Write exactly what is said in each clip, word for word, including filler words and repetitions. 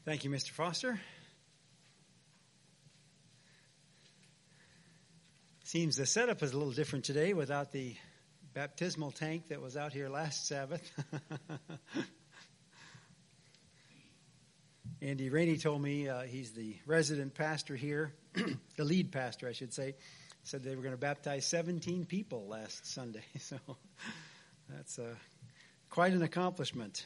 Thank you, Mister Foster. Seems the setup is a little different today without the baptismal tank that was out here last Sabbath. Andy Rainey told me, uh, he's the resident pastor here, the lead pastor, I should say, said they were going to baptize seventeen people last Sunday. So that's uh, quite an accomplishment.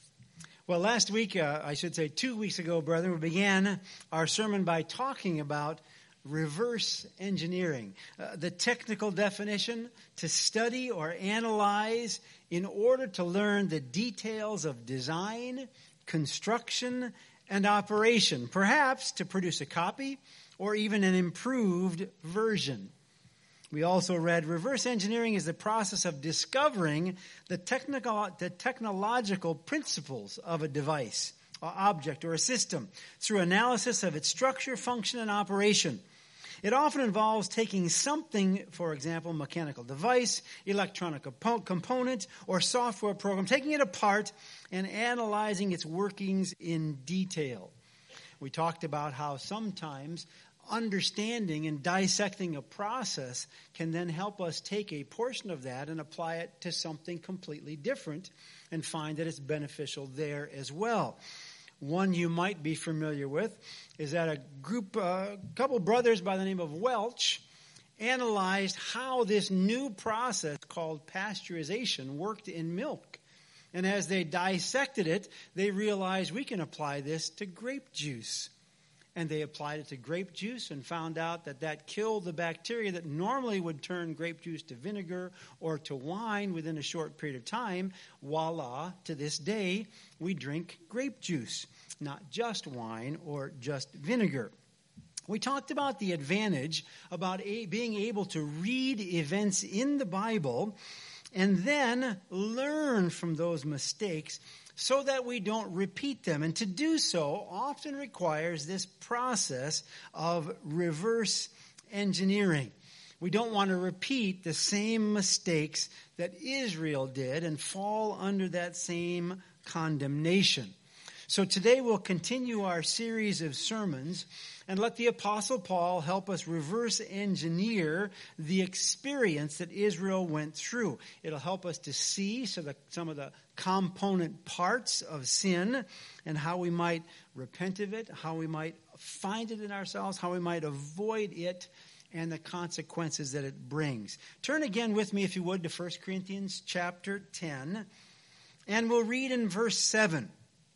Well, last week, uh, I should say two weeks ago, brethren, we began our sermon by talking about reverse engineering, uh, the technical definition to study or analyze in order to learn the details of design, construction, and operation, perhaps to produce a copy or even an improved version. We also read reverse engineering is the process of discovering the technical, the technological principles of a device, or object, or a system through analysis of its structure, function, and operation. It often involves taking something, for example, mechanical device, electronic component, or software program, taking it apart and analyzing its workings in detail. We talked about how sometimes understanding and dissecting a process can then help us take a portion of that and apply it to something completely different and find that it's beneficial there as well. One you might be familiar with is that a group, a uh, couple brothers by the name of Welch analyzed how this new process called pasteurization worked in milk. And as they dissected it, they realized we can apply this to grape juice. And they applied it to grape juice and found out that that killed the bacteria that normally would turn grape juice to vinegar or to wine within a short period of time. Voila, to this day, we drink grape juice, not just wine or just vinegar. We talked about the advantage about a, being able to read events in the Bible and then learn from those mistakes so that we don't repeat them. And to do so often requires this process of reverse engineering. We don't want to repeat the same mistakes that Israel did and fall under that same condemnation. So today we'll continue our series of sermons and let the Apostle Paul help us reverse engineer the experience that Israel went through. It'll help us to see so that some of the component parts of sin and how we might repent of it, how we might find it in ourselves, how we might avoid it, and the consequences that it brings. Turn again with me, if you would, to First Corinthians chapter ten, and we'll read in verse seven.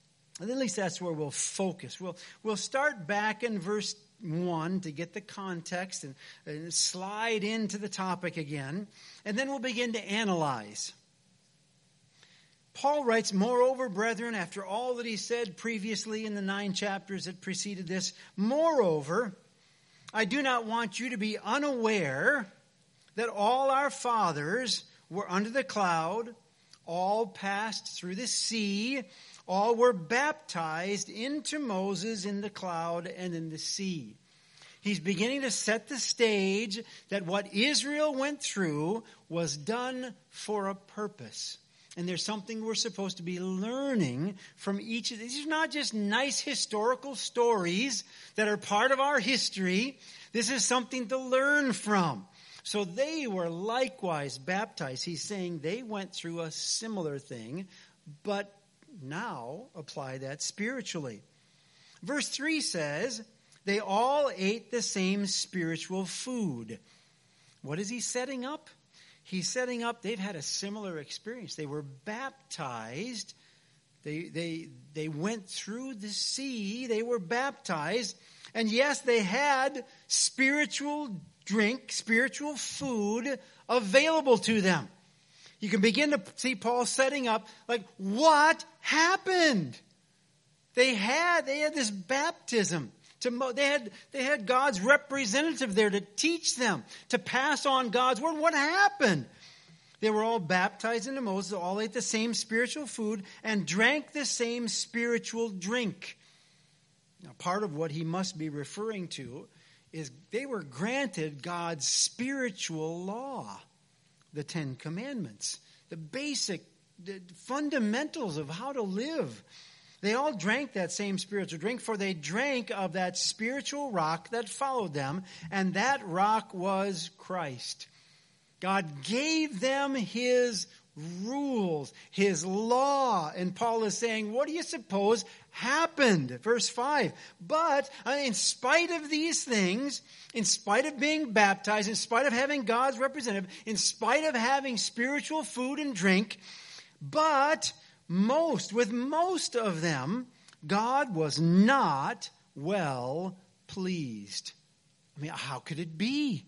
At least that's where we'll focus. We'll, we'll start back in verse one to get the context and, and slide into the topic again. And then we'll begin to analyze. Paul writes, "Moreover, brethren, after all that he said previously in the nine chapters that preceded this, moreover, I do not want you to be unaware that all our fathers were under the cloud, all passed through the sea, all were baptized into Moses in the cloud and in the sea." He's beginning to set the stage that what Israel went through was done for a purpose. And there's something we're supposed to be learning from each of these. These are not just nice historical stories that are part of our history. This is something to learn from. So they were likewise baptized. He's saying they went through a similar thing, but now apply that spiritually. Verse three says, they all ate the same spiritual food. What is he setting up? He's setting up, they've had a similar experience. They were baptized. They, they, they went through the sea. They were baptized. And yes, they had spiritual drink, spiritual food available to them. You can begin to see Paul setting up, like, what happened? They had, they had this baptism. To, they had, they had God's representative there to teach them, to pass on God's word. What happened? They were all baptized into Moses, all ate the same spiritual food, and drank the same spiritual drink. Now, part of what he must be referring to is they were granted God's spiritual law. The Ten Commandments, the basic the fundamentals of how to live. They all drank that same spiritual drink, for they drank of that spiritual rock that followed them, and that rock was Christ. God gave them his rules, his law. And Paul is saying, what do you suppose happened? Verse five. But in spite of these things, in spite of being baptized, in spite of having God's representative, in spite of having spiritual food and drink, but most, with most of them, God was not well pleased. I mean, how could it be?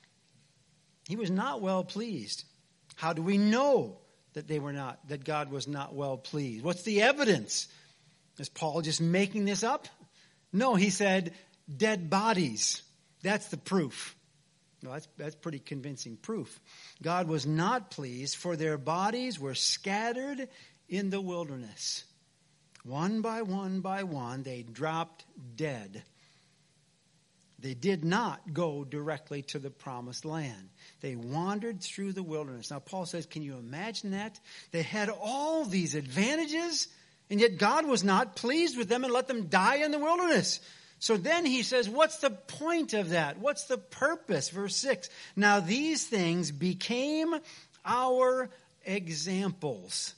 He was not well pleased. How do we know that they were not, that God was not well pleased? What's the evidence? Is Paul just making this up? No, he said dead bodies. That's the proof. No, that's, that's pretty convincing proof. God was not pleased, for their bodies were scattered in the wilderness. One by one by one, they dropped dead. They did not go directly to the promised land. They wandered through the wilderness. Now, Paul says, can you imagine that? They had all these advantages, and yet God was not pleased with them and let them die in the wilderness. So then he says, what's the point of that? What's the purpose? Verse six. Now, these things became our examples.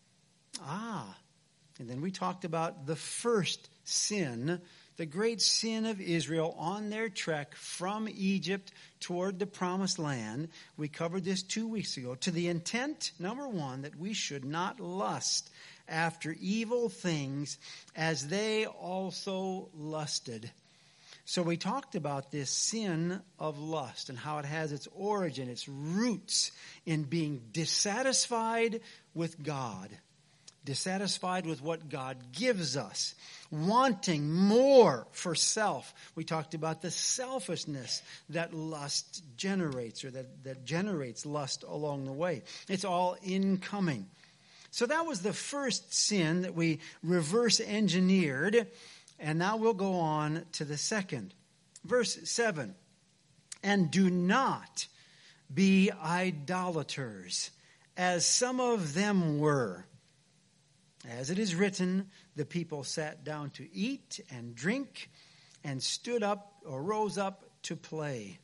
Ah, and then we talked about the first sin, the great sin of Israel on their trek from Egypt toward the promised land. We covered this two weeks ago. To the intent, number one, that we should not lust after evil things as they also lusted. So we talked about this sin of lust and how it has its origin, its roots in being dissatisfied with God. Dissatisfied with what God gives us, wanting more for self. We talked about the selfishness that lust generates, or that, that generates lust along the way. It's all incoming. So that was the first sin that we reverse engineered, and now we'll go on to the second. Verse seven, and do not be idolaters, as some of them were. As it is written, the people sat down to eat and drink and stood up or rose up to play.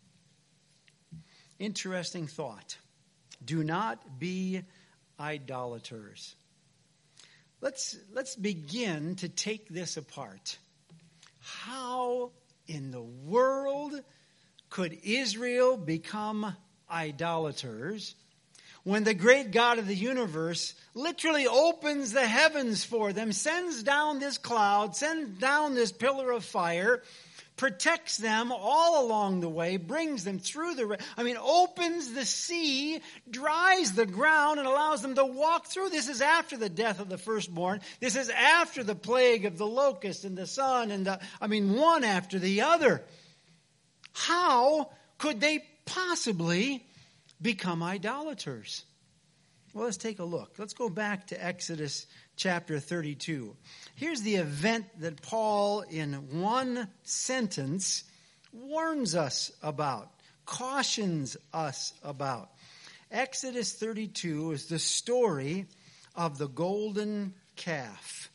Interesting thought. Do not be idolaters. Let's, let's begin to take this apart. How in the world could Israel become idolaters when the great God of the universe literally opens the heavens for them, sends down this cloud, sends down this pillar of fire, protects them all along the way, brings them through the, I mean, opens the sea, dries the ground, and allows them to walk through. This is after the death of the firstborn. This is after the plague of the locust and the sun and the, I mean, one after the other. How could they possibly become idolaters? Well, let's take a look. Let's go back to Exodus chapter thirty-two. Here's the event that Paul, in one sentence, warns us about, cautions us about. Exodus thirty-two is the story of the golden calf.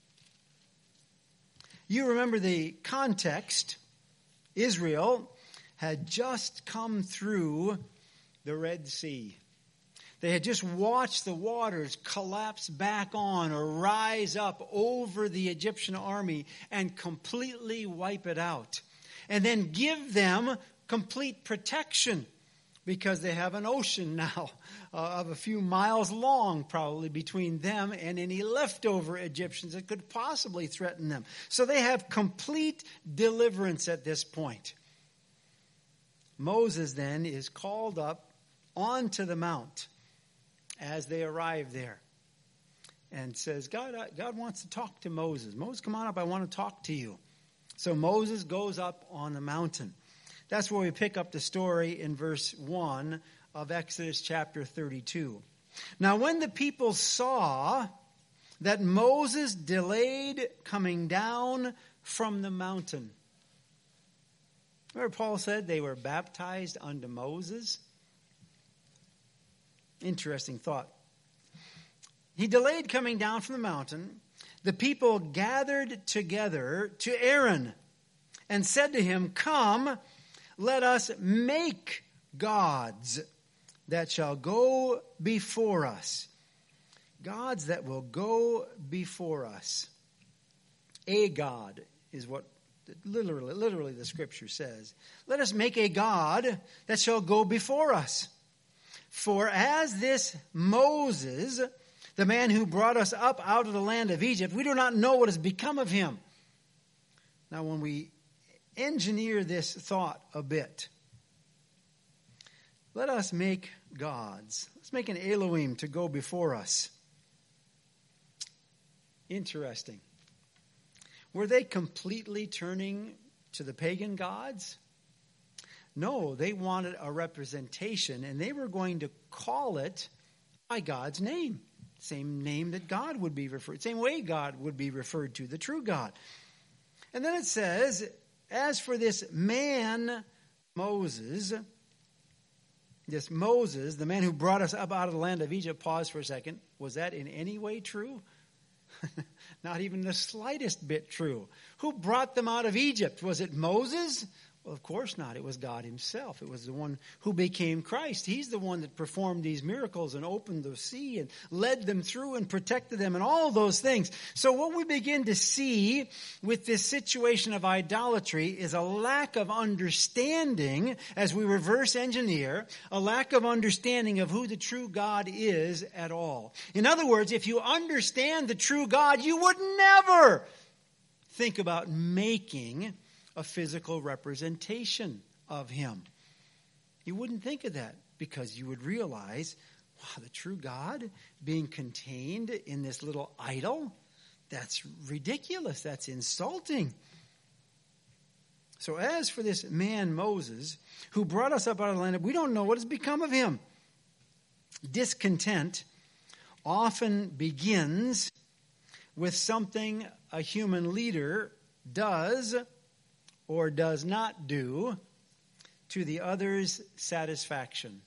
You remember the context. Israel had just come through the Red Sea. They had just watched the waters collapse back on or rise up over the Egyptian army and completely wipe it out. And then give them complete protection, because they have an ocean now uh, of a few miles long probably between them and any leftover Egyptians that could possibly threaten them. So they have complete deliverance at this point. Moses then is called up onto the mount as they arrive there and says, God, God wants to talk to Moses. Moses, come on up. I want to talk to you. So Moses goes up on the mountain. That's where we pick up the story in verse one of Exodus chapter thirty-two. Now, when the people saw that Moses delayed coming down from the mountain. Remember Paul said they were baptized unto Moses? Interesting thought. He delayed coming down from the mountain. the people gathered together to Aaron and said to him, "Come, let us make gods that shall go before us." Gods that will go before us. A God is what literally, literally the scripture says. Let us make a God that shall go before us. For as this Moses, the man who brought us up out of the land of Egypt, we do not know what has become of him. Now, when we engineer this thought a bit, let us make gods. Let's make an Elohim to go before us. Interesting. Were they completely turning to the pagan gods? No, they wanted a representation, and they were going to call it by God's name. Same name that God would be referred, same way God would be referred to, the true God. And then it says, as for this man, Moses, this Moses, the man who brought us up out of the land of Egypt, pause for a second. Was that in any way true? Not even the slightest bit true. Who brought them out of Egypt? Was it Moses? Well, of course not. It was God himself. It was the one who became Christ. He's the one that performed these miracles and opened the sea and led them through and protected them and all those things. So what we begin to see with this situation of idolatry is a lack of understanding, as we reverse engineer, a lack of understanding of who the true God is at all. In other words, if you understand the true God, you would never think about making a physical representation of him. You wouldn't think of that because you would realize, wow, the true God being contained in this little idol, that's ridiculous. That's insulting. So as for this man Moses, who brought us up out of the land, we don't know what has become of him. Discontent often begins with something a human leader does or does not do to the other's satisfaction.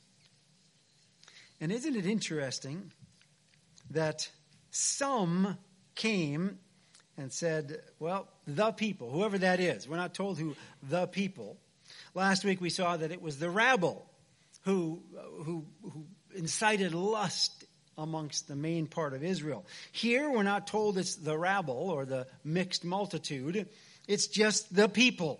And isn't it interesting that some came and said, well, the people, whoever that is, we're not told who the people. Last week we saw that it was the rabble who, who, who incited lust amongst the main part of Israel. Here we're not told it's the rabble or the mixed multitude. It's just the people.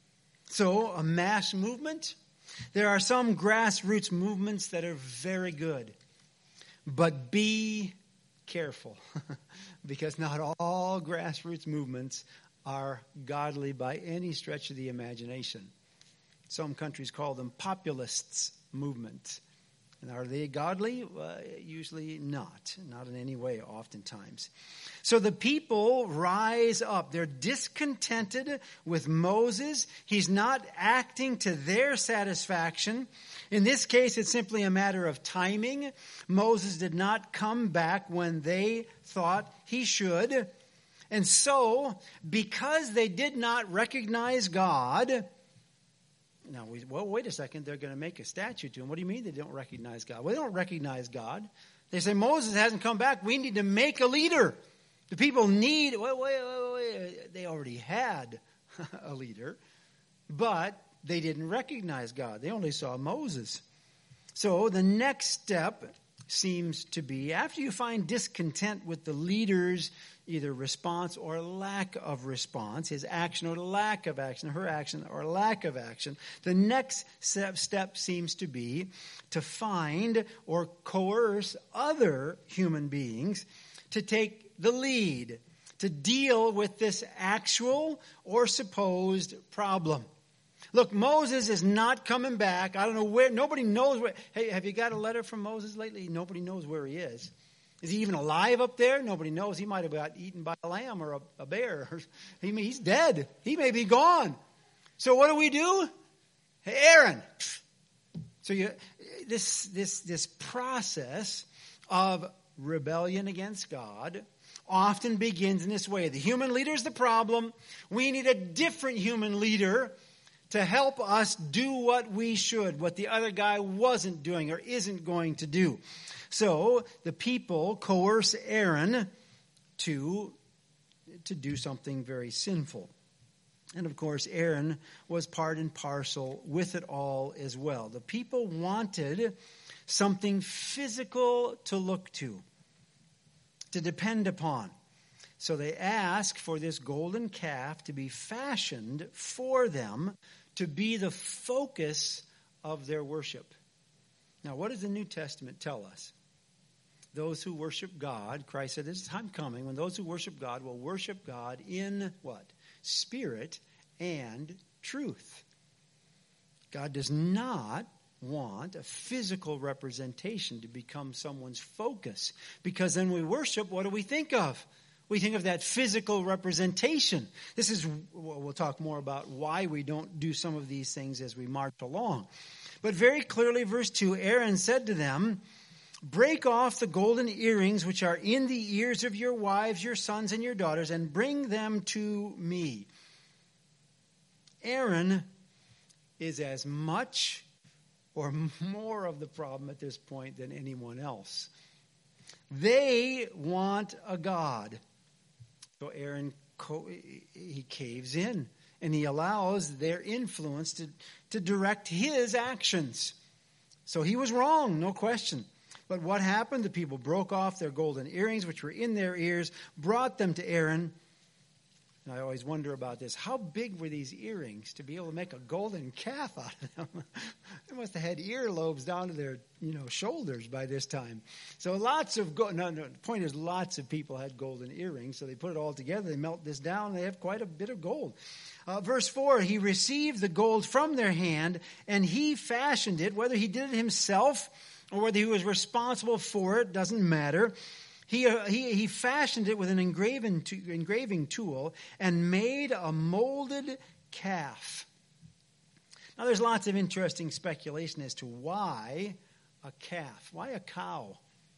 So, a mass movement. There are some grassroots movements that are very good. But be careful. Because not all grassroots movements are godly by any stretch of the imagination. Some countries call them populists movements. And are they godly? Uh, usually not. Not in any way, oftentimes. So the people rise up. They're discontented with Moses. He's not acting to their satisfaction. In this case, it's simply a matter of timing. Moses did not come back when they thought he should. And so, because they did not recognize God, now, we, well, wait a second, they're going to make a statue to him. What do you mean they don't recognize God? Well, they don't recognize God. They say, Moses hasn't come back. We need to make a leader. The people need, wait, wait, wait, wait. They already had a leader, but they didn't recognize God. They only saw Moses. So the next step seems to be, after you find discontent with the leader's either response or lack of response, his action or lack of action, her action or lack of action, the next step, step seems to be to find or coerce other human beings to take the lead, to deal with this actual or supposed problem. Look, Moses is not coming back. I don't know where. Nobody knows where. Hey, have you got a letter from Moses lately? Nobody knows where he is. Is he even alive up there? Nobody knows. He might have got eaten by a lamb or a, a bear. He, he's dead. He may be gone. So what do we do? Hey, Aaron. So you, this this this process of rebellion against God often begins in this way. The human leader is the problem. We need a different human leader to help us do what we should, what the other guy wasn't doing or isn't going to do. So the people coerce Aaron to to do something very sinful. And of course, Aaron was part and parcel with it all as well. The people wanted something physical to look to, to depend upon. So they asked for this golden calf to be fashioned for them to be the focus of their worship. Now, what does the New Testament tell us? Those who worship God, Christ said, there's a time coming when those who worship God will worship God in what? Spirit and truth. God does not want a physical representation to become someone's focus. Because then we worship, what do we think of? We think of that physical representation. This is, we'll talk more about why we don't do some of these things as we march along. But very clearly, verse two, Aaron said to them, break off the golden earrings which are in the ears of your wives, your sons, and your daughters, and bring them to me. Aaron is as much or more of the problem at this point than anyone else. They want a god. So Aaron, he caves in, and he allows their influence to, to direct his actions. So he was wrong, no question. But what happened? The people broke off their golden earrings, which were in their ears, brought them to Aaron. And I always wonder about this. How big were these earrings to be able to make a golden calf out of them? They must have had earlobes down to their, you know, shoulders by this time. So lots of gold. No, no. The point is, lots of people had golden earrings. So they put it all together. They melt this down. And they have quite a bit of gold. Uh, verse four. He received the gold from their hand, and he fashioned it. Whether he did it himself or whether he was responsible for it doesn't matter. He, uh, he he fashioned it with an engraving, to, engraving tool and made a molded calf. Now, there's lots of interesting speculation as to why a calf. Why a cow?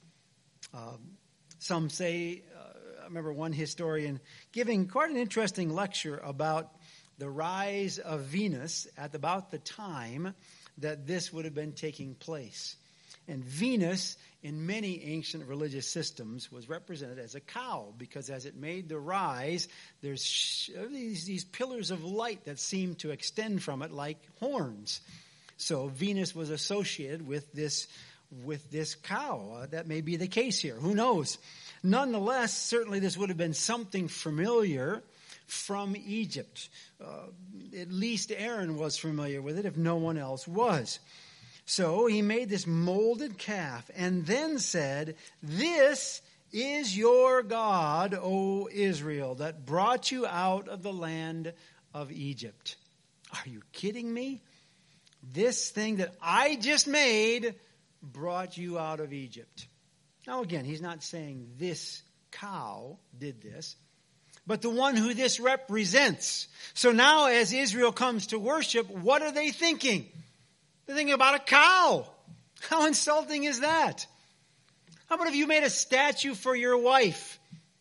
Um, some say, uh, I remember one historian giving quite an interesting lecture about the rise of Venus at about the time that this would have been taking place. And Venus, in many ancient religious systems, was represented as a cow because as it made the rise, there's sh- these, these pillars of light that seemed to extend from it like horns. So Venus was associated with this, with this cow. Uh, that may be the case here. Who knows? Nonetheless, certainly this would have been something familiar from Egypt. Uh, at least Aaron was familiar with it, if no one else was. So he made this molded calf and then said, this is your God, O Israel, that brought you out of the land of Egypt. Are you kidding me? This thing that I just made brought you out of Egypt. Now again, he's not saying this cow did this, but the one who this represents. So now as Israel comes to worship, what are they thinking? They're thinking about a cow. How insulting is that? How about if you made a statue for your wife?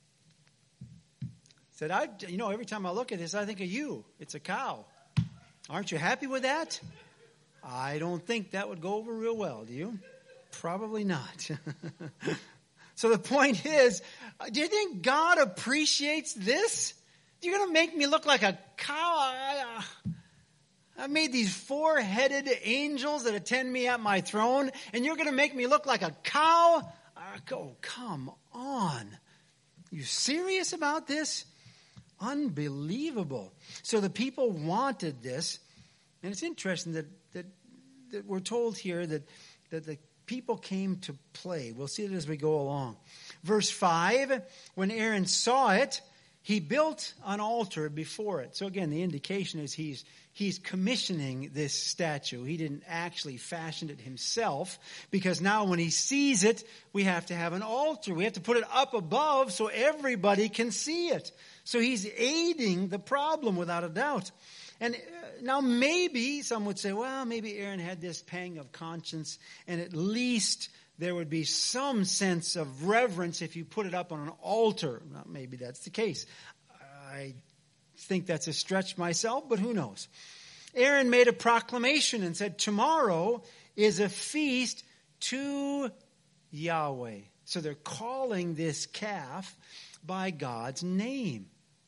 Said, I, you know, every time I look at this, I think of you. It's a cow. Aren't you happy with that? I don't think that would go over real well, do you? Probably not. So the point is, do you think God appreciates this? You're going to make me look like a cow? I, uh, I made these four-headed angels that attend me at my throne, and you're going to make me look like a cow? Oh, come on. You serious about this? Unbelievable. So the people wanted this, and it's interesting that that, that we're told here that, that the people came to play. We'll see it as we go along. Verse five, when Aaron saw it, he built an altar before it. So again, the indication is he's he's commissioning this statue. He didn't actually fashion it himself, because now when he sees it, we have to have an altar. We have to put it up above so everybody can see it. So he's aiding the problem without a doubt. And now maybe some would say, well, maybe Aaron had this pang of conscience, and at least there would be some sense of reverence if you put it up on an altar. Well, maybe that's the case. I think that's a stretch myself, but who knows? Aaron made a proclamation and said, tomorrow is a feast to Yahweh. So they're calling this calf by God's name.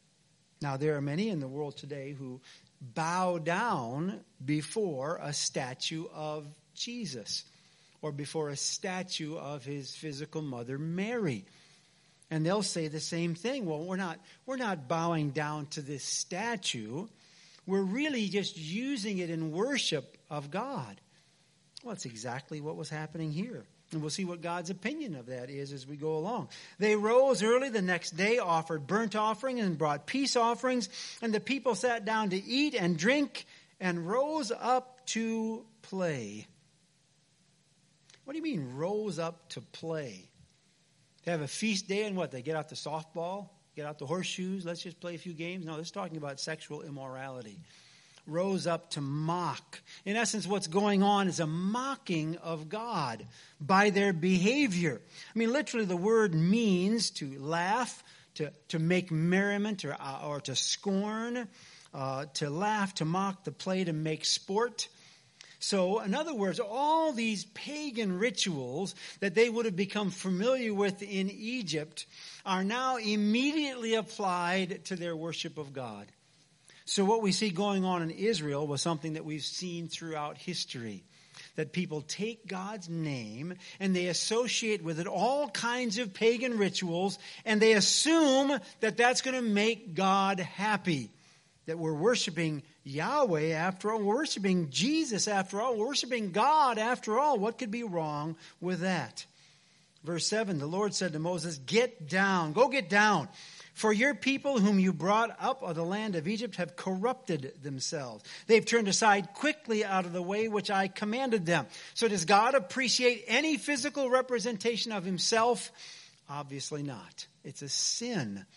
Now, there are many in the world today who bow down before a statue of Jesus or before a statue of his physical mother, Mary. And they'll say the same thing. Well, we're not, we're not bowing down to this statue. We're really just using it in worship of God. Well, that's exactly what was happening here. And we'll see what God's opinion of that is as we go along. They rose early the next day, offered burnt offering and brought peace offerings. And the people sat down to eat and drink and rose up to play. What do you mean, rose up to play? They have a feast day and what? They get out the softball, get out the horseshoes, let's just play a few games? No, this is talking about sexual immorality. Rose up to mock. In essence, what's going on is a mocking of God by their behavior. I mean, literally the word means to laugh, to, to make merriment, or, uh, or to scorn, uh, to laugh, to mock, to play, to make sport. So, in other words, all these pagan rituals that they would have become familiar with in Egypt are now immediately applied to their worship of God. So what we see going on in Israel was something that we've seen throughout history. That people take God's name and they associate with it all kinds of pagan rituals, and they assume that that's going to make God happy. That we're worshiping Yahweh after all, we're worshiping Jesus after all, we're worshiping God after all. What could be wrong with that? Verse seven, the Lord said to Moses, "Get down, go get down. For your people whom you brought up of the land of Egypt have corrupted themselves. They've turned aside quickly out of the way which I commanded them." So does God appreciate any physical representation of himself? Obviously not. It's a sin.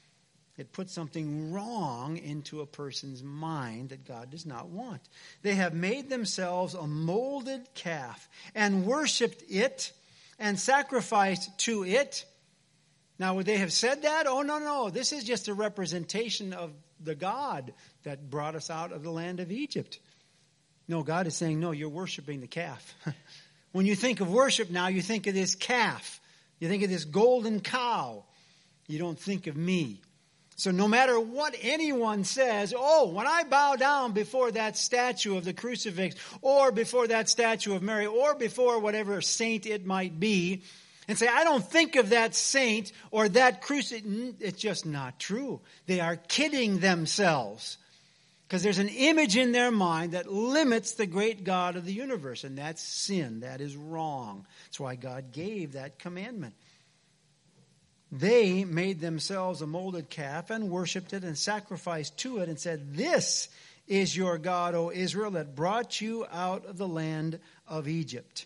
It puts something wrong into a person's mind that God does not want. They have made themselves a molded calf and worshipped it and sacrificed to it. Now, would they have said that? Oh, no, no. This is just a representation of the God that brought us out of the land of Egypt. No, God is saying, no, you're worshiping the calf. When you think of worship now, you think of this calf. You think of this golden cow. You don't think of me. So no matter what anyone says, oh, when I bow down before that statue of the crucifix, or before that statue of Mary, or before whatever saint it might be, and say, I don't think of that saint or that crucifix. It's just not true. They are kidding themselves. Because there's an image in their mind that limits the great God of the universe. And that's sin. That is wrong. That's why God gave that commandment. They made themselves a molded calf and worshipped it and sacrificed to it and said, "This is your God, O Israel, that brought you out of the land of Egypt."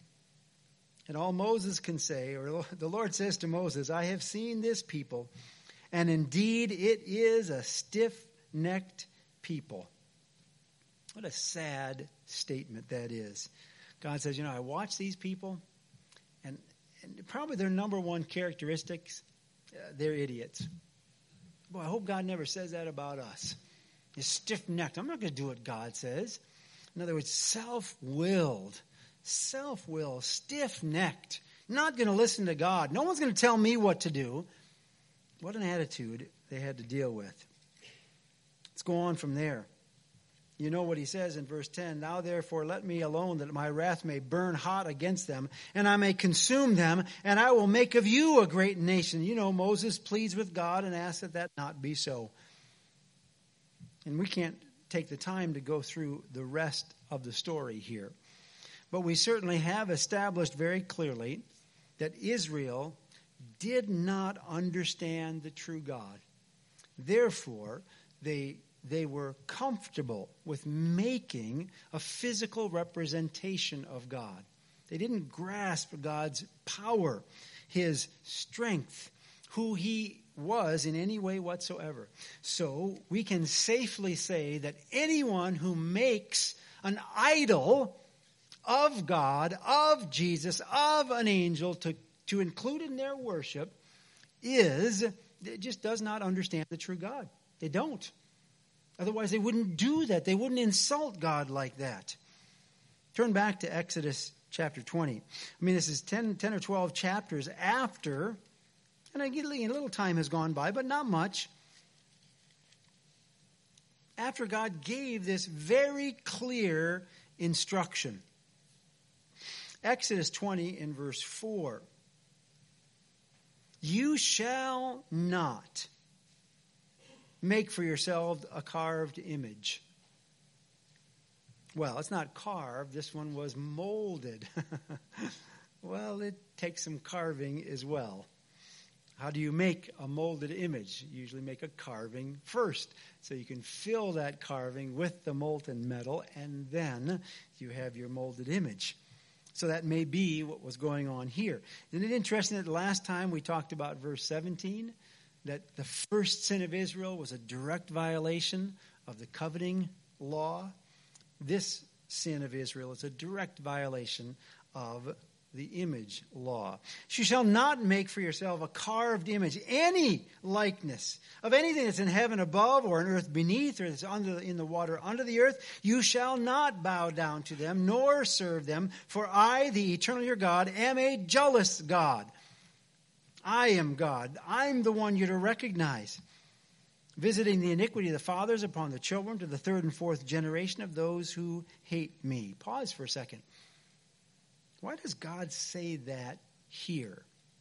And all Moses can say, or the Lord says to Moses, "I have seen this people, and indeed it is a stiff-necked people." What a sad statement that is. God says, you know, I watch these people, and, and probably their number one characteristics, uh, they're idiots. Boy, I hope God never says that about us. You're stiff-necked. I'm not going to do what God says. In other words, self-willed. Self-will, stiff-necked, not going to listen to God. No one's going to tell me what to do. What an attitude they had to deal with. Let's go on from there. You know what he says in verse ten, "Now therefore let me alone, that my wrath may burn hot against them, and I may consume them, and I will make of you a great nation." You know, Moses pleads with God and asks that that not be so. And we can't take the time to go through the rest of the story here. But we certainly have established very clearly that Israel did not understand the true God. Therefore, they, they were comfortable with making a physical representation of God. They didn't grasp God's power, his strength, who he was in any way whatsoever. So we can safely say that anyone who makes an idol of God, of Jesus, of an angel to, to include in their worship is, it just does not understand the true God. They don't. Otherwise they wouldn't do that. They wouldn't insult God like that. Turn back to Exodus chapter twenty. I mean, this is ten, ten or twelve chapters after, and a little time has gone by, but not much. after God gave this very clear instruction. Exodus twenty in verse four. You shall not make for yourself a carved image. Well, it's not carved. This one was molded. Well, it takes some carving as well. How do you make a molded image? You usually make a carving first. So you can fill that carving with the molten metal, and then you have your molded image. So that may be what was going on here. Isn't it interesting that last time we talked about verse seventeen, that the first sin of Israel was a direct violation of the coveting law? This sin of Israel is a direct violation of the image law. You shall not make for yourself a carved image, any likeness of anything that's in heaven above or in earth beneath or that's under in the water under the earth. You shall not bow down to them nor serve them, for I, the eternal your God, am a jealous God. I am God. I'm the one you're to recognize, visiting the iniquity of the fathers upon the children to the third and fourth generation of those who hate me. Pause for a second. Why does God say that here?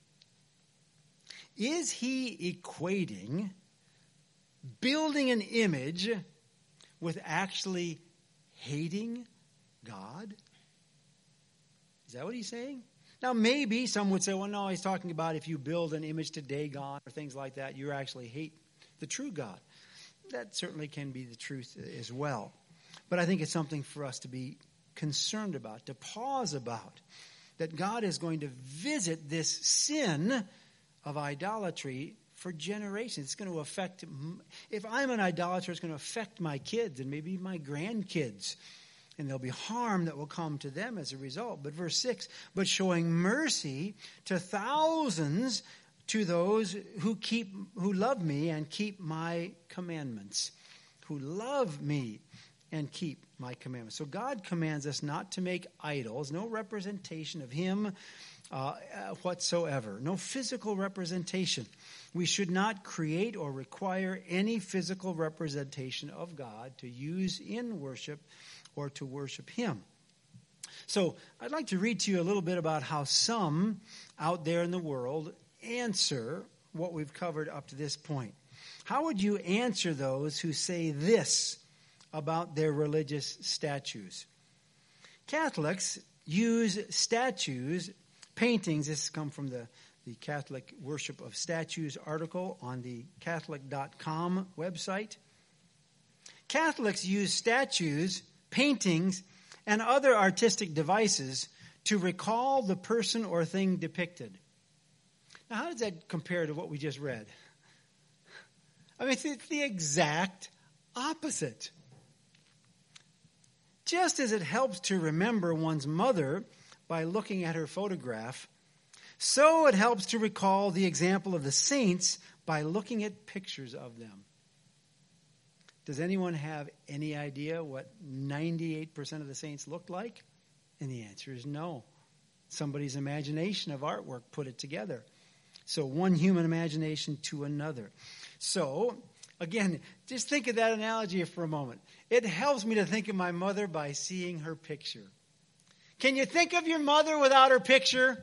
Is he equating building an image with actually hating God? Is that what he's saying? Now, maybe some would say, well, no, he's talking about if you build an image to Dagon or things like that, you actually hate the true God. That certainly can be the truth as well. But I think it's something for us to be concerned about, to pause about, that God is going to visit this sin of idolatry for generations. It's going to affect, if I'm an idolater, it's going to affect my kids and maybe my grandkids. And there'll be harm that will come to them as a result. But verse six, but showing mercy to thousands, to those who keep, who love me and keep my commandments. Who love me and keep my commandments. So God commands us not to make idols, no representation of him uh, whatsoever, no physical representation. We should not create or require any physical representation of God to use in worship or to worship him. So I'd like to read to you a little bit about how some out there in the world answer what we've covered up to this point. How would you answer those who say this about their religious statues? Catholics use statues, paintings. This has come from the, the Catholic Worship of Statues article on the Catholic dot com website. Catholics use statues, paintings, and other artistic devices to recall the person or thing depicted. Now, how does that compare to what we just read? I mean, it's the exact opposite. Just as it helps to remember one's mother by looking at her photograph, so it helps to recall the example of the saints by looking at pictures of them. Does anyone have any idea what ninety-eight percent of the saints looked like? And the answer is no. Somebody's imagination of artwork put it together. So one human imagination to another. So, again, just think of that analogy for a moment. It helps me to think of my mother by seeing her picture. Can you think of your mother without her picture?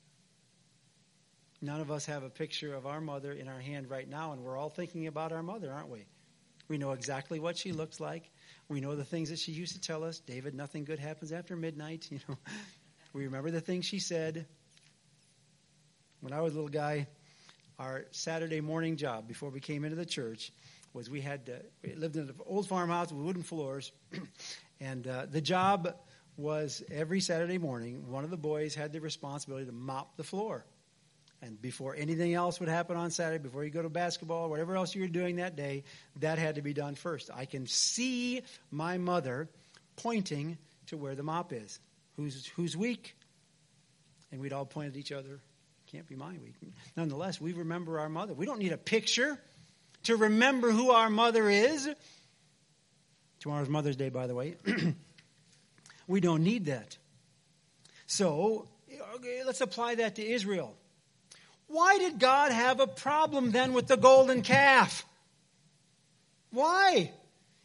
None of us have a picture of our mother in our hand right now, and we're all thinking about our mother, aren't we? We know exactly what she looks like. We know the things that she used to tell us. David, nothing good happens after midnight. You know, we remember the things she said. When I was a little guy, our Saturday morning job before we came into the church was we had to, we lived in an old farmhouse with wooden floors, and uh, the job was every Saturday morning, one of the boys had the responsibility to mop the floor. And before anything else would happen on Saturday, before you go to basketball, whatever else you were doing that day, that had to be done first. I can see my mother pointing to where the mop is. Who's who's weak? And we'd all point at each other. Can't be my weak. Nonetheless, we remember our mother. We don't need a picture to remember who our mother is. Tomorrow's Mother's Day, by the way. We don't need that. So, okay, let's apply that to Israel. Why did God have a problem then with the golden calf? Why?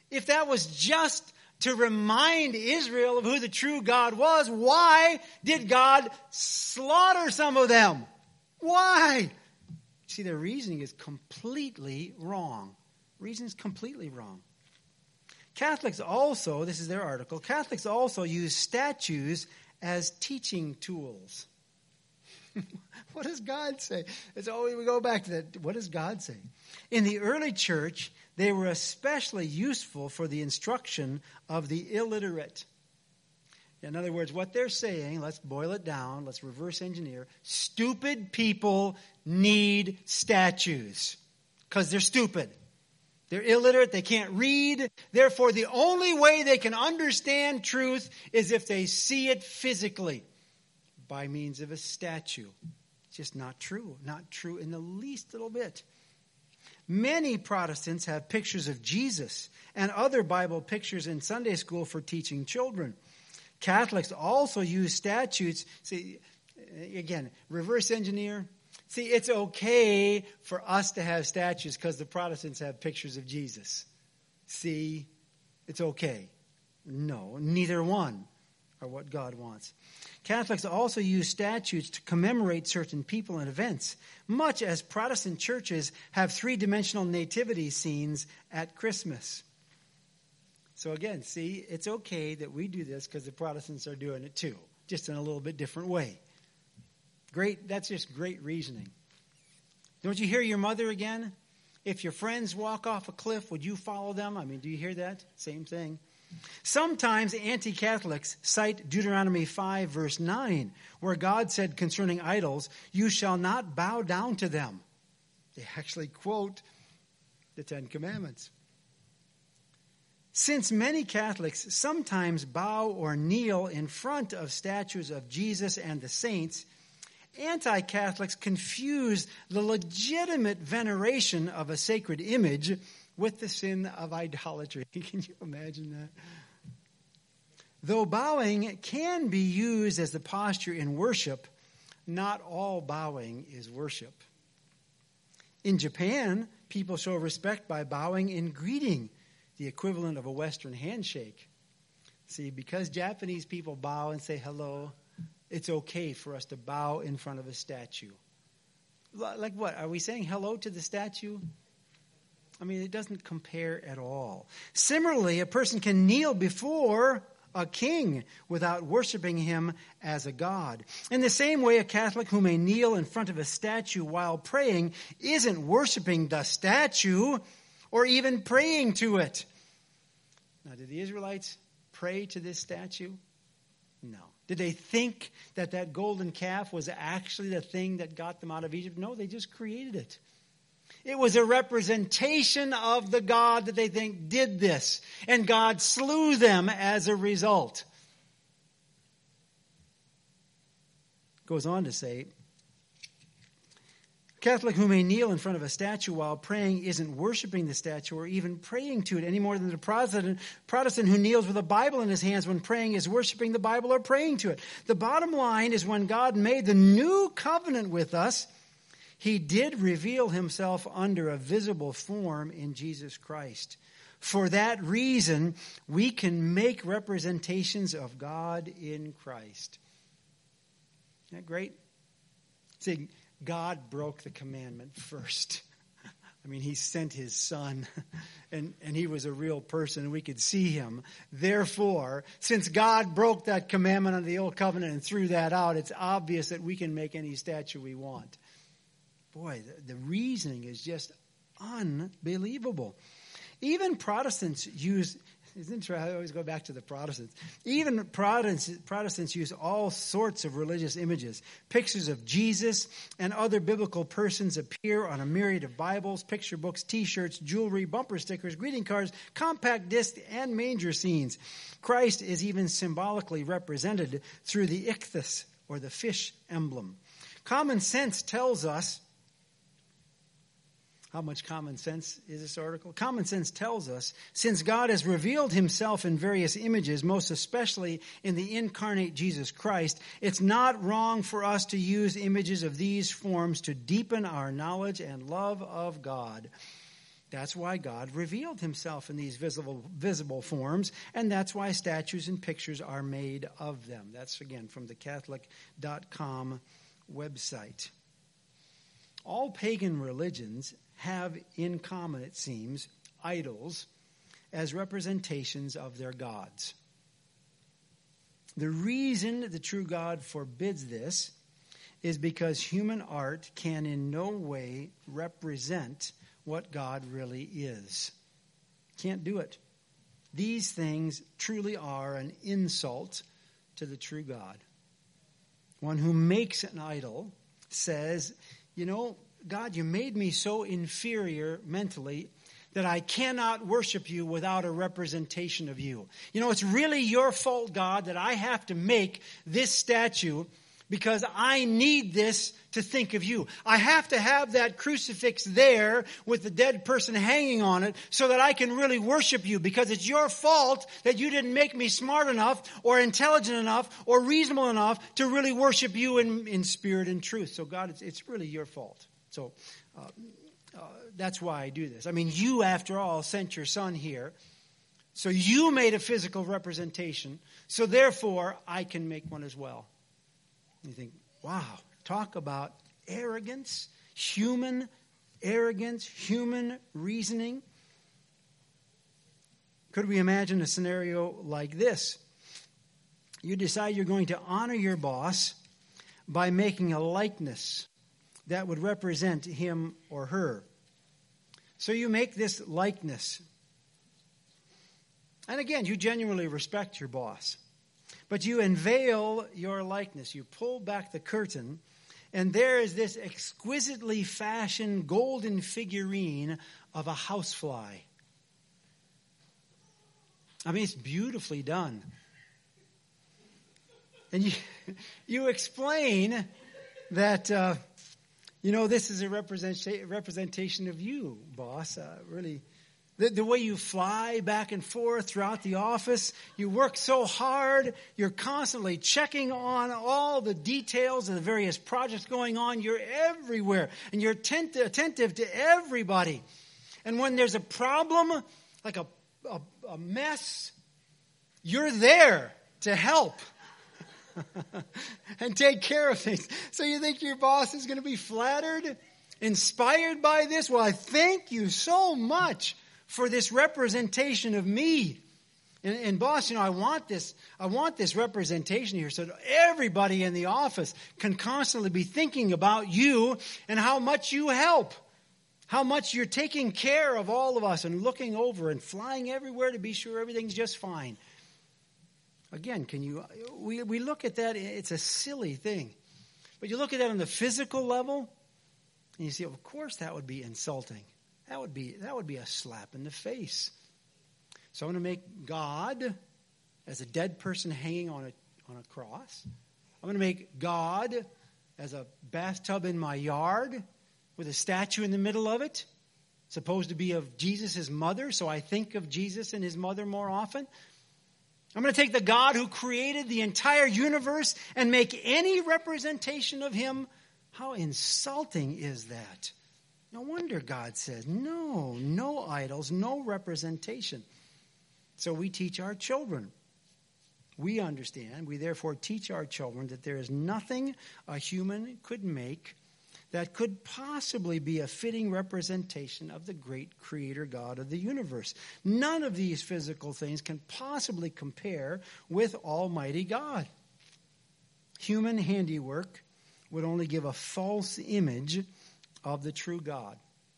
If that was just to remind Israel of who the true God was, why did God slaughter some of them? Why? See, their reasoning is completely wrong. Reason is completely wrong. Catholics also, this is their article, Catholics also use statues as teaching tools. What does God say? It's always, we go back to that. What does God say? In the early church, they were especially useful for the instruction of the illiterate. In other words, what they're saying, let's boil it down, let's reverse engineer. Stupid people need statues because they're stupid. They're illiterate, they can't read. Therefore, the only way they can understand truth is if they see it physically by means of a statue. It's just not true. Not true in the least little bit. Many Protestants have pictures of Jesus and other Bible pictures in Sunday school for teaching children. Catholics also use statues. See, again, reverse engineer. See, it's okay for us to have statues because the Protestants have pictures of Jesus. See, it's okay. No, neither one are what God wants. Catholics also use statues to commemorate certain people and events, much as Protestant churches have three-dimensional nativity scenes at Christmas. So again, see, it's okay that we do this because the Protestants are doing it too, just in a little bit different way. Great, that's just great reasoning. Don't you hear your mother again? If your friends walk off a cliff, would you follow them? I mean, do you hear that? Same thing. Sometimes anti-Catholics cite Deuteronomy five, verse nine, where God said concerning idols, "You shall not bow down to them." They actually quote the Ten Commandments. Since many Catholics sometimes bow or kneel in front of statues of Jesus and the saints, anti-Catholics confuse the legitimate veneration of a sacred image with the sin of idolatry. Can you imagine that? Though bowing can be used as the posture in worship, not all bowing is worship. In Japan, people show respect by bowing in greeting, the equivalent of a Western handshake. See, because Japanese people bow and say hello, it's okay for us to bow in front of a statue. Like what? Are we saying hello to the statue? I mean, it doesn't compare at all. Similarly, a person can kneel before a king without worshiping him as a god. In the same way, a Catholic who may kneel in front of a statue while praying isn't worshiping the statue or even praying to it. Now, did the Israelites pray to this statue? No. Did they think that that golden calf was actually the thing that got them out of Egypt? No, they just created it. It was a representation of the God that they think did this. And God slew them as a result. Goes on to say, Catholic who may kneel in front of a statue while praying isn't worshiping the statue or even praying to it any more than the Protestant, Protestant who kneels with a Bible in his hands when praying is worshiping the Bible or praying to it. The bottom line is when God made the new covenant with us, He did reveal himself under a visible form in Jesus Christ. For that reason, we can make representations of God in Christ. Isn't that great? See, God broke the commandment first. I mean, he sent his son, and, and he was a real person, and we could see him. Therefore, since God broke that commandment under the old covenant and threw that out, it's obvious that we can make any statue we want. Boy, the, the reasoning is just unbelievable. Even Protestants use, isn't it, I always go back to the Protestants. Even Protestants, Protestants use all sorts of religious images. Pictures of Jesus and other biblical persons appear on a myriad of Bibles, picture books, T-shirts, jewelry, bumper stickers, greeting cards, compact discs, and manger scenes. Christ is even symbolically represented through the ichthys, or the fish emblem. Common sense tells us, how much common sense is this article? Common sense tells us, since God has revealed himself in various images, most especially in the incarnate Jesus Christ, it's not wrong for us to use images of these forms to deepen our knowledge and love of God. That's why God revealed himself in these visible visible forms, and that's why statues and pictures are made of them. That's, again, from the Catholic dot com website. All pagan religions have in common, it seems, idols as representations of their gods. The reason the true God forbids this is because human art can in no way represent what God really is. Can't do it. These things truly are an insult to the true God. One who makes an idol says, you know, God, you made me so inferior mentally that I cannot worship you without a representation of you. You know, it's really your fault, God, that I have to make this statue because I need this to think of you. I have to have that crucifix there with the dead person hanging on it so that I can really worship you, because it's your fault that you didn't make me smart enough or intelligent enough or reasonable enough to really worship you in, in spirit and truth. So God, it's, it's really your fault. So uh, uh, that's why I do this. I mean, you, after all, sent your son here. So you made a physical representation. So therefore, I can make one as well. You think, wow, talk about arrogance, human arrogance, human reasoning. Could we imagine a scenario like this? You decide you're going to honor your boss by making a likeness that would represent him or her. So you make this likeness. And again, you genuinely respect your boss. But you unveil your likeness. You pull back the curtain, and there is this exquisitely fashioned golden figurine of a housefly. I mean, it's beautifully done. And you, you explain that, uh, you know, this is a represent- representation of you, boss. Uh, really, the, the way you fly back and forth throughout the office, you work so hard, you're constantly checking on all the details of the various projects going on. You're everywhere, and you're attent- attentive to everybody. And when there's a problem, like a, a, a mess, you're there to help. And take care of things. So you think your boss is going to be flattered, inspired by this? Well, I thank you so much for this representation of me. And, and boss, you know, I want this, I want this representation here so that everybody in the office can constantly be thinking about you and how much you help. How much you're taking care of all of us and looking over and flying everywhere to be sure everything's just fine. Again, can you, we, we look at that, it's a silly thing. But you look at that on the physical level, and you see, of course that would be insulting. That would be, that would be a slap in the face. So I'm going to make God as a dead person hanging on a, on a cross. I'm going to make God as a bathtub in my yard with a statue in the middle of it, supposed to be of Jesus' mother, so I think of Jesus and his mother more often. I'm going to take the God who created the entire universe and make any representation of him. How insulting is that? No wonder God says, no, no idols, no representation. So we teach our children. We understand, we therefore teach our children that there is nothing a human could make that could possibly be a fitting representation of the great creator God of the universe. None of these physical things can possibly compare with Almighty God. Human handiwork would only give a false image of the true God,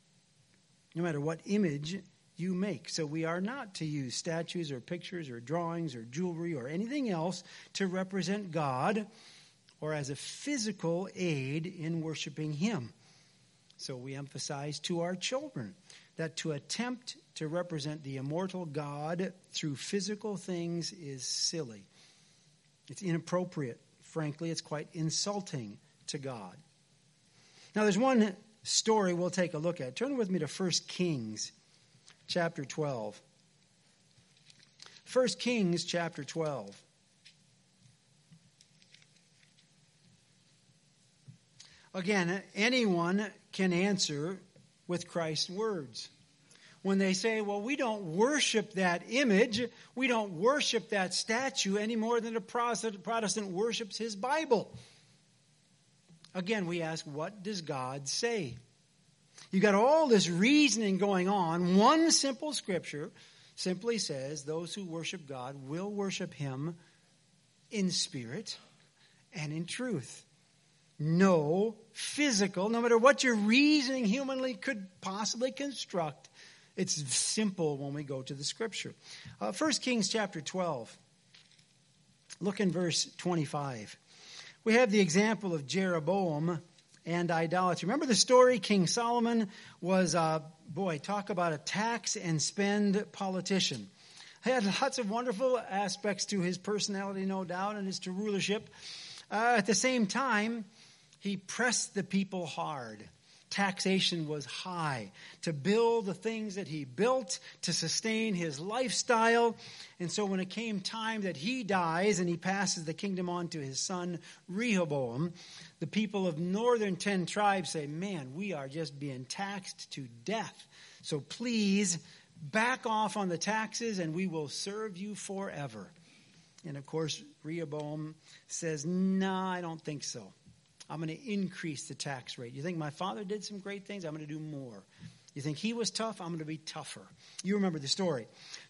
no matter what image you make. So we are not to use statues or pictures or drawings or jewelry or anything else to represent God or as a physical aid in worshiping him. So we emphasize to our children that to attempt to represent the immortal God through physical things is silly. It's inappropriate. Frankly, it's quite insulting to God. Now, there's one story we'll take a look at. Turn with me to First Kings chapter twelve. First Kings chapter twelve. Again, anyone can answer with Christ's words. when they say, well, we don't worship that image, we don't worship that statue any more than a Protestant worships his Bible. Again, we ask, what does God say? You got all this reasoning going on. One simple scripture simply says those who worship God will worship him in spirit and in truth. No physical, no matter what your reasoning humanly could possibly construct, it's simple when we go to the scripture. Uh, First Kings chapter twelve. Look in verse twenty-five. We have the example of Jeroboam and idolatry. Remember the story? King Solomon was, uh, boy, talk about a tax and spend politician. He had lots of wonderful aspects to his personality, no doubt, and his to rulership. Uh, at the same time, he pressed the people hard. Taxation was high to build the things that he built, to sustain his lifestyle. And so when it came time that he dies and he passes the kingdom on to his son Rehoboam, the people of northern ten tribes say, man, we are just being taxed to death. So please back off on the taxes and we will serve you forever. And of course, Rehoboam says, no, nah, I don't think so. I'm going to increase the tax rate. You think my father did some great things? I'm going to do more. You think he was tough? I'm going to be tougher. You remember the story.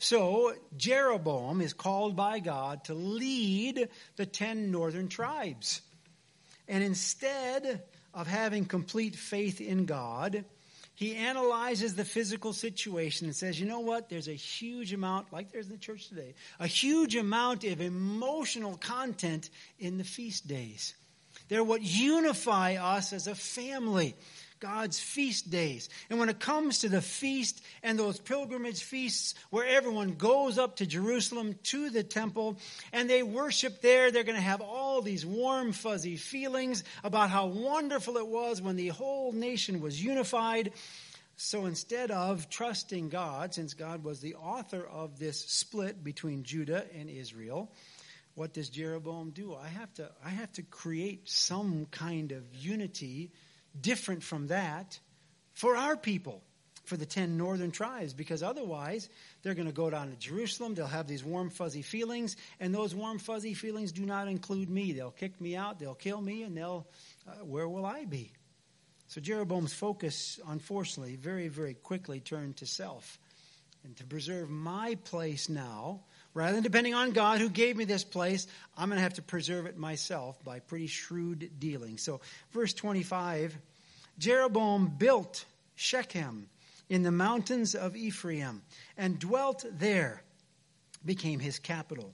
So Jeroboam is called by God to lead the ten northern tribes. And instead of having complete faith in God, he analyzes the physical situation and says, you know what? There's a huge amount, like there's in the church today, a huge amount of emotional content in the feast days. They're what unify us as a family, God's feast days. And when it comes to the feast and those pilgrimage feasts where everyone goes up to Jerusalem to the temple and they worship there, they're going to have all these warm, fuzzy feelings about how wonderful it was when the whole nation was unified. So instead of trusting God, since God was the author of this split between Judah and Israel, what does Jeroboam do? I have to, I have to create some kind of unity different from that for our people, for the ten northern tribes, because otherwise they're going to go down to Jerusalem. They'll have these warm, fuzzy feelings, and those warm, fuzzy feelings do not include me. They'll kick me out, they'll kill me, and they'll, uh, where will I be? So Jeroboam's focus, unfortunately, very, very quickly turned to self. And to preserve my place now, rather than depending on God who gave me this place, I'm going to have to preserve it myself by pretty shrewd dealing. So verse twenty-five, Jeroboam built Shechem in the mountains of Ephraim and dwelt there, became his capital.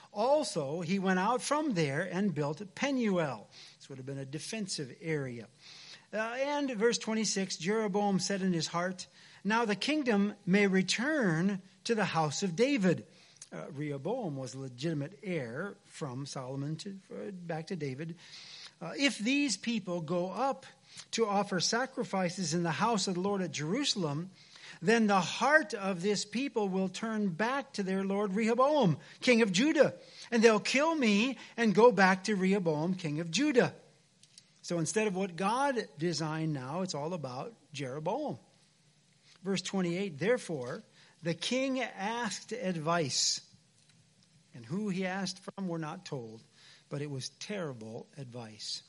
Also, he went out from there and built Penuel. This would have been a defensive area. Uh, and verse twenty-six, Jeroboam said in his heart, now the kingdom may return to the house of David. Uh, Rehoboam was a legitimate heir from Solomon to, uh, back to David. Uh, if these people go up to offer sacrifices in the house of the Lord at Jerusalem, then the heart of this people will turn back to their Lord Rehoboam, king of Judah. And they'll kill me and go back to Rehoboam, king of Judah. So instead of what God designed now, it's all about Jeroboam. Verse twenty-eight, therefore, the king asked advice. And who he asked from, we're not told. But it was terrible advice.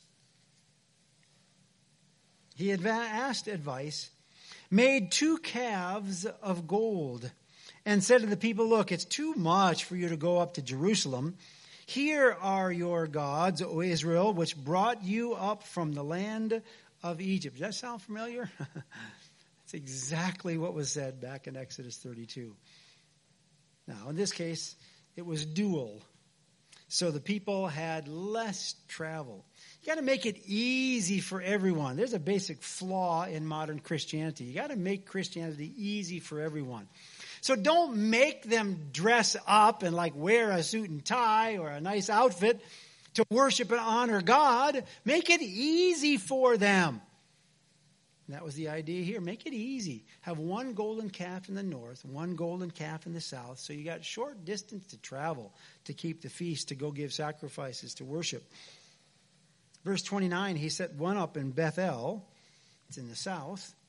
He had asked advice, made two calves of gold, and said to the people, look, it's too much for you to go up to Jerusalem. Here are your gods, O Israel, which brought you up from the land of Egypt. Does that sound familiar? That's exactly what was said back in Exodus thirty-two. Now, in this case, it was dual. So the people had less travel. You got to make it easy for everyone. There's a basic flaw in modern Christianity. You got to make Christianity easy for everyone. So don't make them dress up and like wear a suit and tie or a nice outfit to worship and honor God. Make it easy for them. And that was the idea here. Make it easy. Have one golden calf in the north, one golden calf in the south. So you got short distance to travel to keep the feast, to go give sacrifices, to worship. Verse twenty-nine, he set one up in Bethel. It's in the south.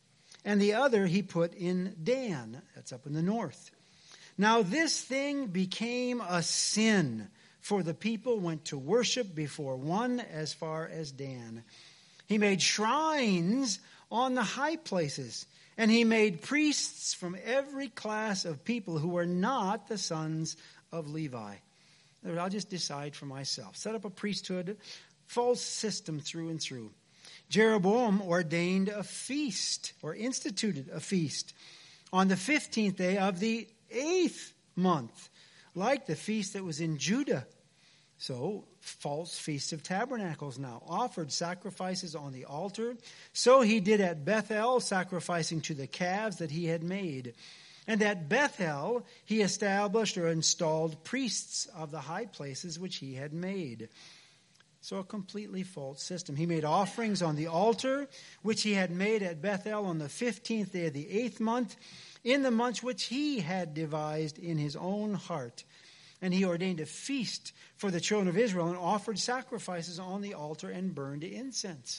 and the other he put in Dan. That's up in the north. Now this thing became a sin, for the people went to worship before one as far as Dan. He made shrines on the high places, and he made priests from every class of people who were not the sons of Levi. I'll just decide for myself. Set up a priesthood, false system through and through. Jeroboam ordained a feast, or instituted a feast, on the fifteenth day of the eighth month, like the feast that was in Judah. So, false feast of tabernacles now, offered sacrifices on the altar. So he did at Bethel, sacrificing to the calves that he had made. And at Bethel he established or installed priests of the high places which he had made. So a completely false system. He made offerings on the altar, which he had made at Bethel on the fifteenth day of the eighth month, in the months which he had devised in his own heart. And he ordained a feast for the children of Israel and offered sacrifices on the altar and burned incense.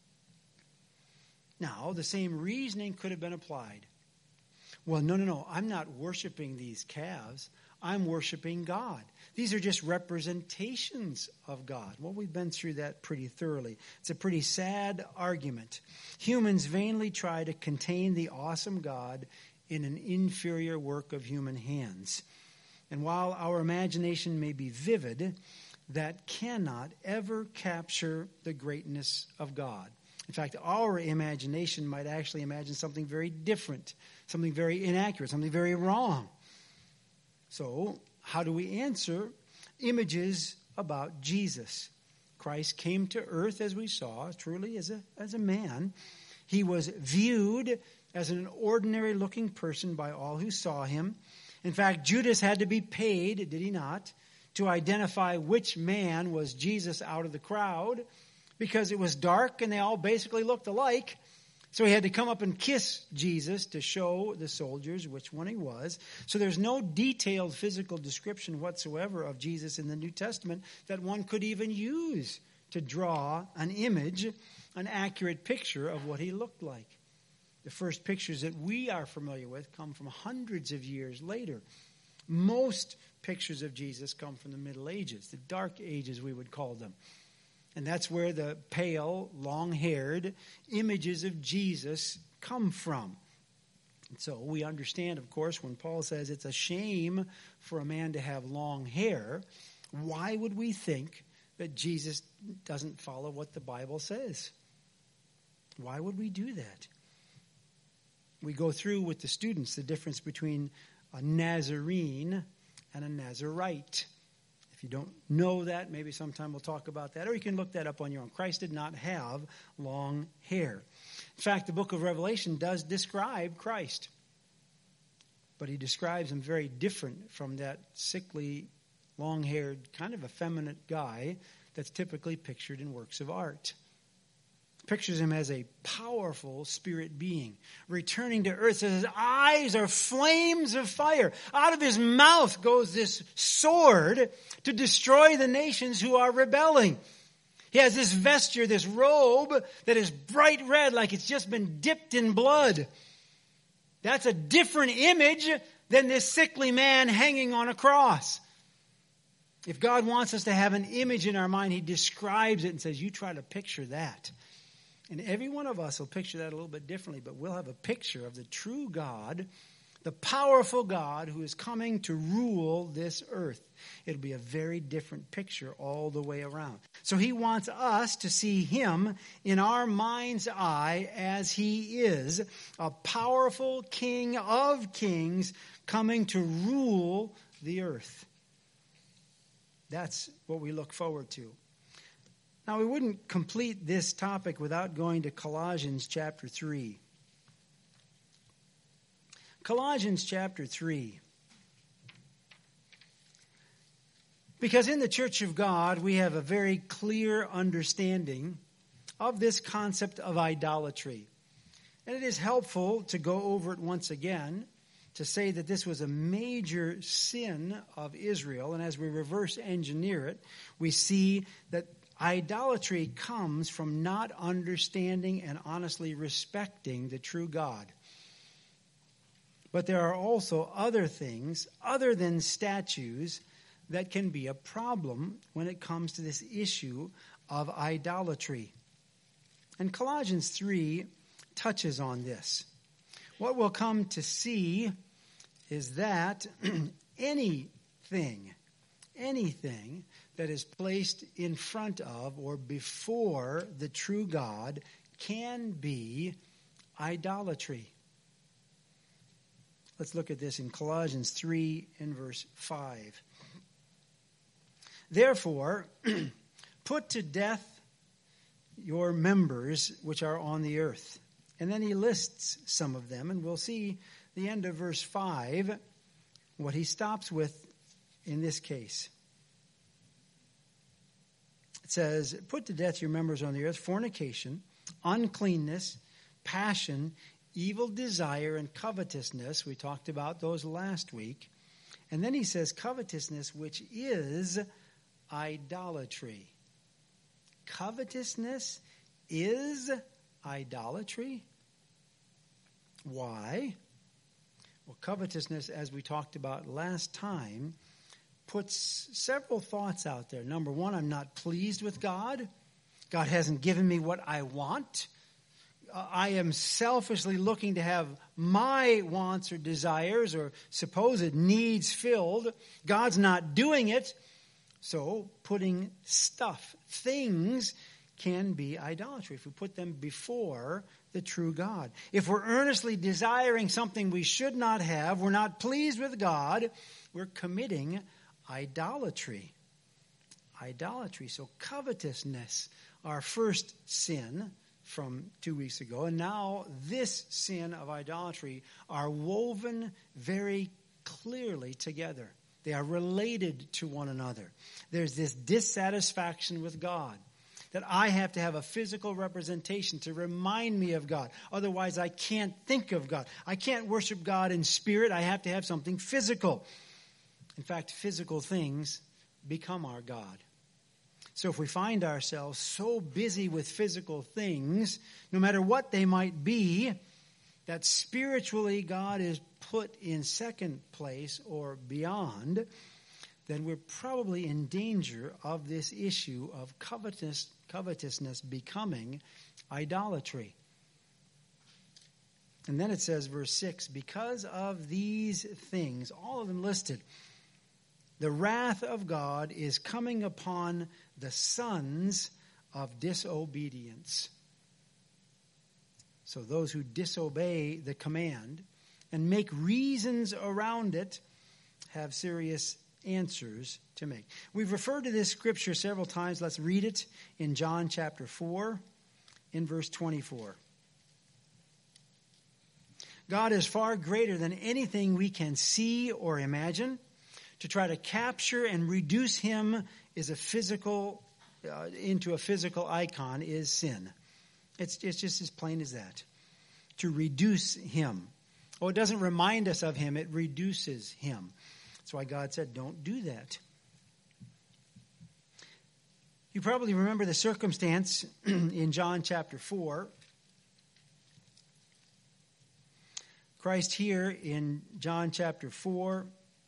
Now, the same reasoning could have been applied. Well, no, no, no. I'm not worshiping these calves. I'm worshiping God. These are just representations of God. Well, we've been through that pretty thoroughly. It's a pretty sad argument. Humans vainly try to contain the awesome God in an inferior work of human hands. And while our imagination may be vivid, that cannot ever capture the greatness of God. In fact, our imagination might actually imagine something very different, something very inaccurate, something very wrong. So, how do we answer images about Jesus? Christ came to earth, as we saw, truly as a, as a man. He was viewed as an ordinary-looking person by all who saw him. In fact, Judas had to be paid, did he not, to identify which man was Jesus out of the crowd, because it was dark and they all basically looked alike. So he had to come up and kiss Jesus to show the soldiers which one he was. So there's no detailed physical description whatsoever of Jesus in the New Testament that one could even use to draw an image, an accurate picture of what he looked like. The first pictures that we are familiar with come from hundreds of years later. Most pictures of Jesus come from the Middle Ages, the Dark Ages we would call them. And that's where the pale, long-haired images of Jesus come from. And so we understand, of course, when Paul says it's a shame for a man to have long hair, why would we think that Jesus doesn't follow what the Bible says? Why would we do that? We go through with the students the difference between a Nazarene and a Nazarite. If you don't know that, maybe sometime we'll talk about that, or you can look that up on your own. Christ did not have long hair. In fact, the book of Revelation does describe Christ, but he describes him very different from that sickly, long-haired, kind of effeminate guy that's typically pictured in works of art. Pictures him as a powerful spirit being, returning to earth. His eyes are flames of fire. Out of his mouth goes this sword to destroy the nations who are rebelling. He has this vesture, this robe that is bright red, like it's just been dipped in blood. That's a different image than this sickly man hanging on a cross. If God wants us to have an image in our mind, he describes it and says, you try to picture that. And every one of us will picture that a little bit differently, but we'll have a picture of the true God, the powerful God who is coming to rule this earth. It'll be a very different picture all the way around. So he wants us to see him in our mind's eye as he is, a powerful King of kings coming to rule the earth. That's what we look forward to. Now, we wouldn't complete this topic without going to Colossians chapter three. Colossians chapter three. Because in the Church of God, we have a very clear understanding of this concept of idolatry. And it is helpful to go over it once again, to say that this was a major sin of Israel. And as we reverse engineer it, we see that Idolatry comes from not understanding and honestly respecting the true God. But there are also other things, other than statues, that can be a problem when it comes to this issue of idolatry. And Colossians three touches on this. What we'll come to see is that anything, anything that is placed in front of or before the true God can be idolatry. Let's look at this in Colossians three and verse five. Therefore, put to death your members which are on the earth. And then he lists some of them, and we'll see the end of verse five, what he stops with in this case. It says, put to death your members on the earth, fornication, uncleanness, passion, evil desire, and covetousness. We talked about those last week. And then he says covetousness, which is idolatry. Covetousness is idolatry. Why? Well, covetousness, as we talked about last time, puts several thoughts out there. Number one, I'm not pleased with God. God hasn't given me what I want. Uh, I am selfishly looking to have my wants or desires or supposed needs filled. God's not doing it. So putting stuff, things, can be idolatry if we put them before the true God. If we're earnestly desiring something we should not have, we're not pleased with God, we're committing idolatry. Idolatry. So covetousness, our first sin from two weeks ago, and now this sin of idolatry are woven very clearly together. They are related to one another. There's this dissatisfaction with God, that I have to have a physical representation to remind me of God. Otherwise, I can't think of God. I can't worship God in spirit. I have to have something physical. In fact, physical things become our God. So if we find ourselves so busy with physical things, no matter what they might be, that spiritually God is put in second place or beyond, then we're probably in danger of this issue of covetous, covetousness becoming idolatry. And then it says, verse six, because of these things, all of them listed, the wrath of God is coming upon the sons of disobedience. So those who disobey the command and make reasons around it have serious answers to make. We've referred to this scripture several times. Let's read it in John chapter four, in verse twenty-four. God is far greater than anything we can see or imagine. To try to capture and reduce him is a physical uh, into a physical icon is sin. It's, it's just as plain as that. To reduce him. Oh, it doesn't remind us of him. It reduces him. That's why God said, don't do that. You probably remember the circumstance in John chapter four. Christ here in John chapter four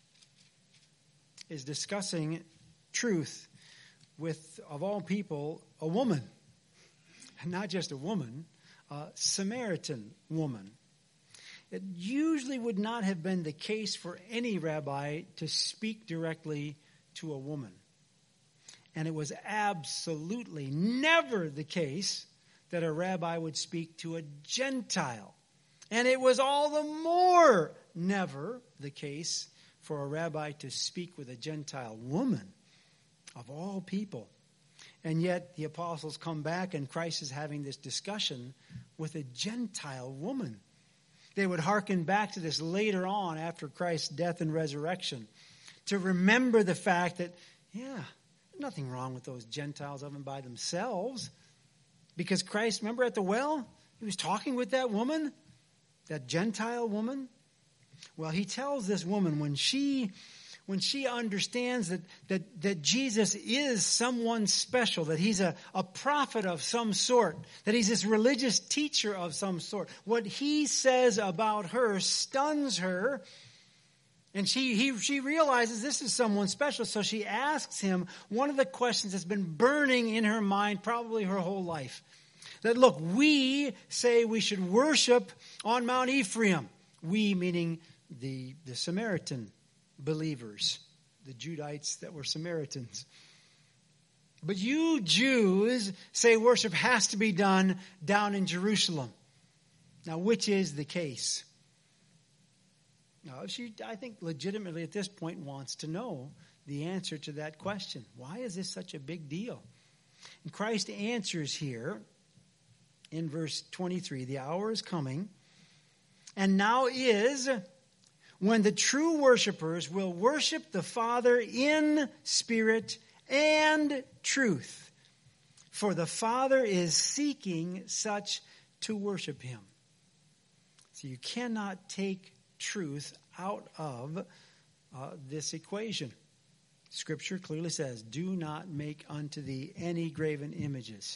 is discussing truth with, of all people, a woman. And not just a woman, a Samaritan woman. It usually would not have been the case for any rabbi to speak directly to a woman. And it was absolutely never the case that a rabbi would speak to a Gentile. And it was all the more never the case for a rabbi to speak with a Gentile woman, of all people. And yet the apostles come back and Christ is having this discussion with a Gentile woman. They would hearken back to this later on after Christ's death and resurrection to remember the fact that, yeah, there's nothing wrong with those Gentiles of them by themselves. Because Christ, remember at the well, he was talking with that woman, that Gentile woman. Well, he tells this woman when she when she understands that, that, that Jesus is someone special, that he's a, a prophet of some sort, that he's this religious teacher of some sort, what he says about her stuns her. And she, he, she realizes this is someone special, so she asks him one of the questions that's been burning in her mind probably her whole life. That, look, we say we should worship on Mount Ephraim. We, meaning the, the Samaritan believers, the Judites that were Samaritans. But you Jews say worship has to be done down in Jerusalem. Now, which is the case? Now, she, I think, legitimately at this point wants to know the answer to that question. Why is this such a big deal? And Christ answers here in verse twenty-three, the hour is coming, and now is when the true worshipers will worship the Father in spirit and truth. For the Father is seeking such to worship him. So you cannot take truth out of uh, this equation. Scripture clearly says, do not make unto thee any graven images.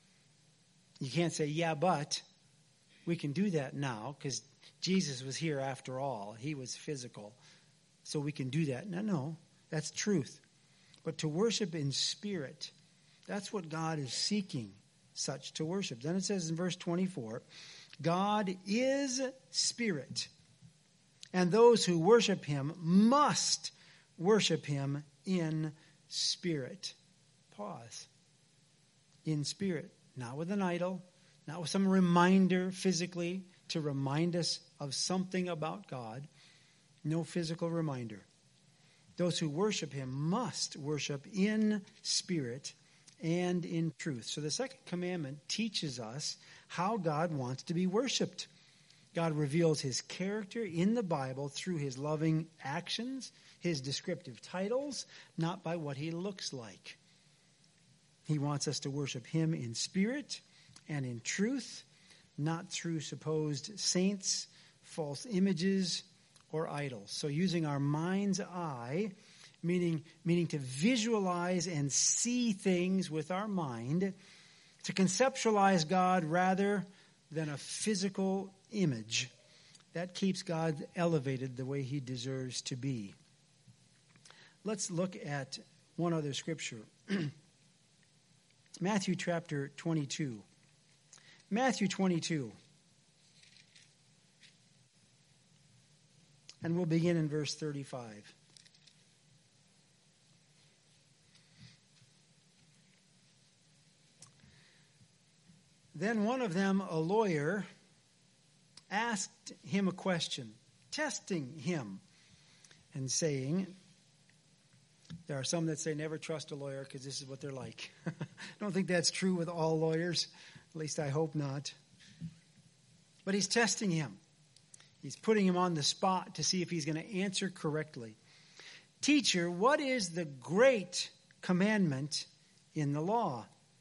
You can't say, yeah, but we can do that now because Jesus was here after all. He was physical. So we can do that. No, no, that's truth. But to worship in spirit, that's what God is seeking such to worship. Then it says in verse twenty-four, God is spirit, and those who worship him must worship him in spirit. Pause. In spirit. Not with an idol, not with some reminder physically to remind us of something about God. No physical reminder. Those who worship him must worship in spirit and in truth. So the second commandment teaches us how God wants to be worshiped. God reveals his character in the Bible through his loving actions, his descriptive titles, not by what he looks like. He wants us to worship him in spirit and in truth, not through supposed saints, false images, or idols. So using our mind's eye, meaning, meaning to visualize and see things with our mind, to conceptualize God rather than a physical image. That keeps God elevated the way he deserves to be. Let's look at one other scripture. Matthew chapter twenty-two. Matthew twenty-two. And we'll begin in verse thirty-five. Then one of them, a lawyer, asked him a question, testing him and saying, there are some that say never trust a lawyer because this is what they're like. I don't think that's true with all lawyers. At least I hope not. But he's testing him. He's putting him on the spot to see if he's going to answer correctly. Teacher, what is the great commandment in the law?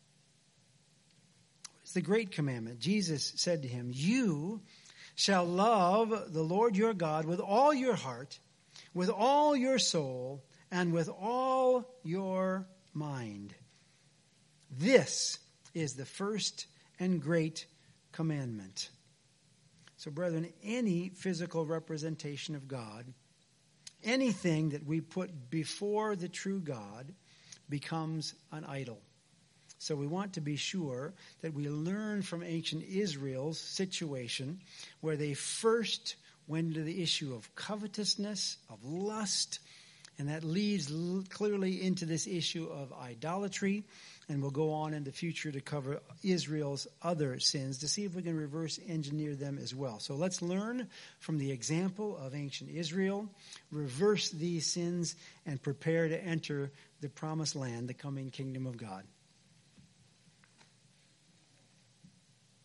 What is the great commandment? Jesus said to him, you shall love the Lord your God with all your heart, with all your soul, and with all your mind. This is the first and great commandment. So, brethren, any physical representation of God, anything that we put before the true God becomes an idol. So we want to be sure that we learn from ancient Israel's situation where they first went into the issue of covetousness, of lust, and that leads clearly into this issue of idolatry. And we'll go on in the future to cover Israel's other sins to see if we can reverse engineer them as well. So let's learn from the example of ancient Israel, reverse these sins, and prepare to enter the promised land, the coming kingdom of God.